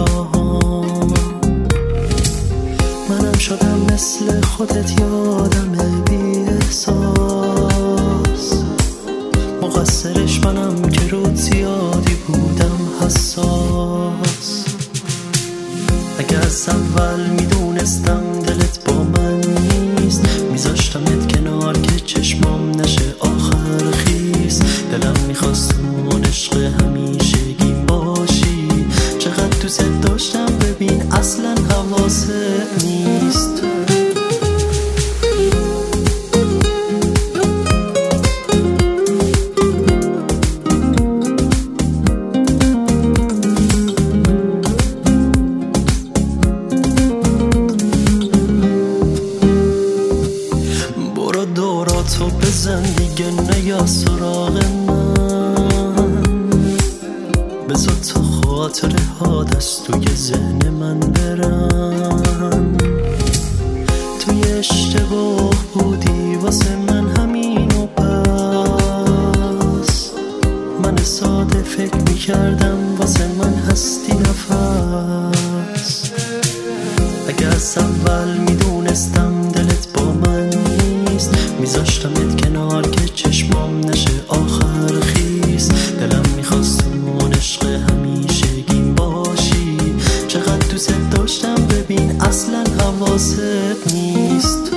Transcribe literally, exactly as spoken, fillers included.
نگاهام. منم شدم مثل خودت یادم بی احساس، مقصرش منم که رود زیادی بودم حساس. اگه از اول میدونستم دلت با من نیست، میذاشتمت کنار که چشمام نشه آخر خیس. دلم میخواست اون عشق همیشگیم باشی، چقدر دوست داشتم ببین اصلا حواست نیست. دوراتو بزن دیگه نیا سراغ من، بذار تا خاطره ها دست توی ذهن من برن. توی اشتباه بودی واسه من همینو پس، من ساده فکر میکردم واسه من هستی نفس. اگه از اول میدونستم دلت با من نیست، میذاشتمت کنار که چشمام نشه آخر خیس. دلم میخواست اون عشق همیشگیم باشی، چقدر دوست داشتم ببین اصلا حواست نیست.